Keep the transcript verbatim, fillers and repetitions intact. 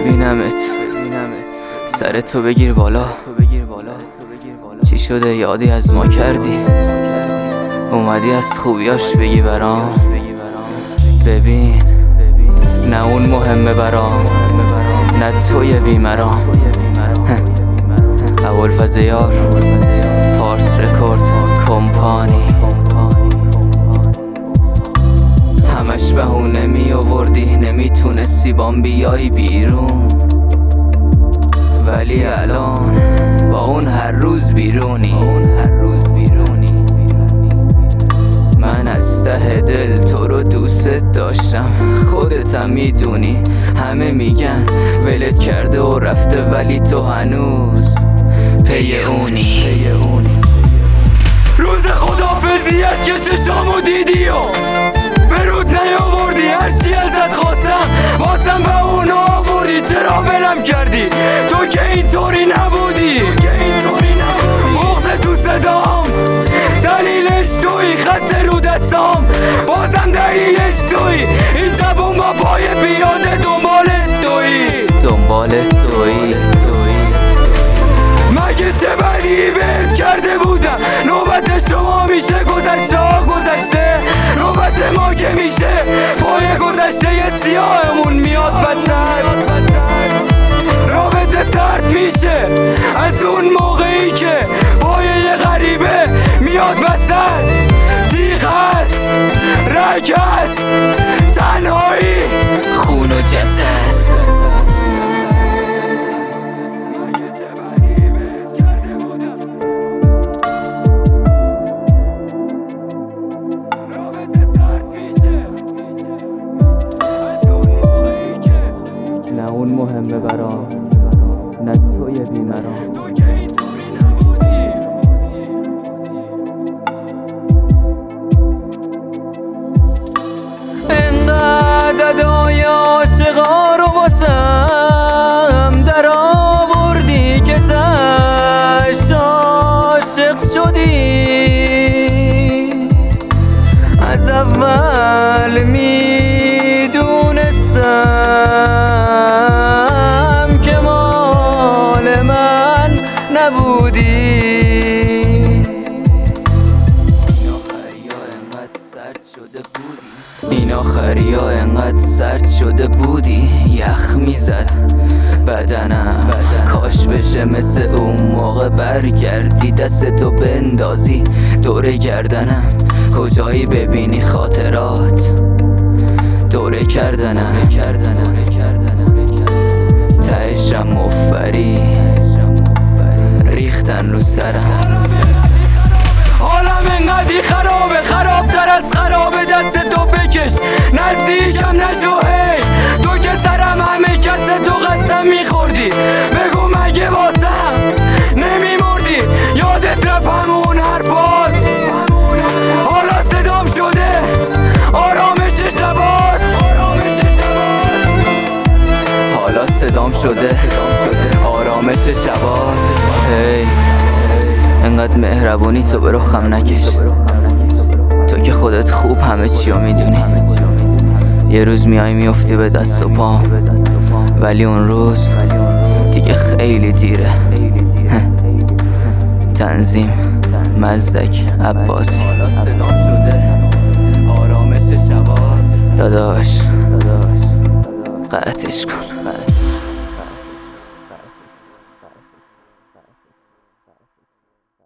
ببینمت سر تو بگیر بالا، چی شده یادی از ما کردی؟ اومدی از خوبیاش بگی برام. ببین نه اون مهمه برام، نه توی بیمرام. ابوالفضل یار، پارس رکورد کمپانی. همش بهونه می آوردی، نمیتونستی بام بیای بیرون، ولی الان با اون هر روز بیرونی. من از ته دل تو رو دوست داشتم، خودتم میدونی. همه میگن ولت کرده و رفته، ولی تو هنوز پی اونی. روز خدافزیش که چشامو دیدی و برود نیاوردی، هرچی ازت خواستم واسم به اون آوردی. چرا ولم کردی تو که اینطوری نبودی؟ بغض تو صدام دلیلش توی، خط رو دستام بازم دلیلش توی. این جوون با پای پیاده دنبالت توی دنبالت توی مگه چه بدی بهت کرده بودم؟ نوبت شما میشه گذشته ها گذشته، نوبت ما که میشه پای گذشته سیاهمون میاد وسط. رابطه سرد میشه از اون موقعی که پای یه غریبه میاد وسط. تیغ هست، رگ هست، تنهایی، خون و جسد. نه اون مهمه برام، نه توی بیمرام. انقدر ادای عاشقا رو واسم در آوردی که تش عاشق شدی. از اول میدونستم که مال من نبودی. این آخری ها انقدر سرد شده بودی، یخ میزد بدنم. کاش بشه مثل اون موقع برگردی، دستتو بندازی دور گردنم. کجایی ببینی خاطرات دوره کردنم، تهشم مفری ریختن رو سرم. حالم انقدی خرابه، خرابتر از خرابه. دست تو بکش نزدیکم نشو هی، تو که سرم همه کس تو قسم میخوردی. بگو مگه واسم نمیمردی؟ یادت رفت همون حرفات؟ حالا صدام شده آرامش شبات، حالا صدام شده آرامش شبات. هی انقدر مهربونی تو برو خم نکش، تو که خودت خوب همه چیو میدونی. یه روز میای میافتی به دست و پام، ولی اون روز دیگه خیلی دیره. تنظیم مزدک عباسی. حالا صدام شده آرامش شبات. داداش قطعش کن.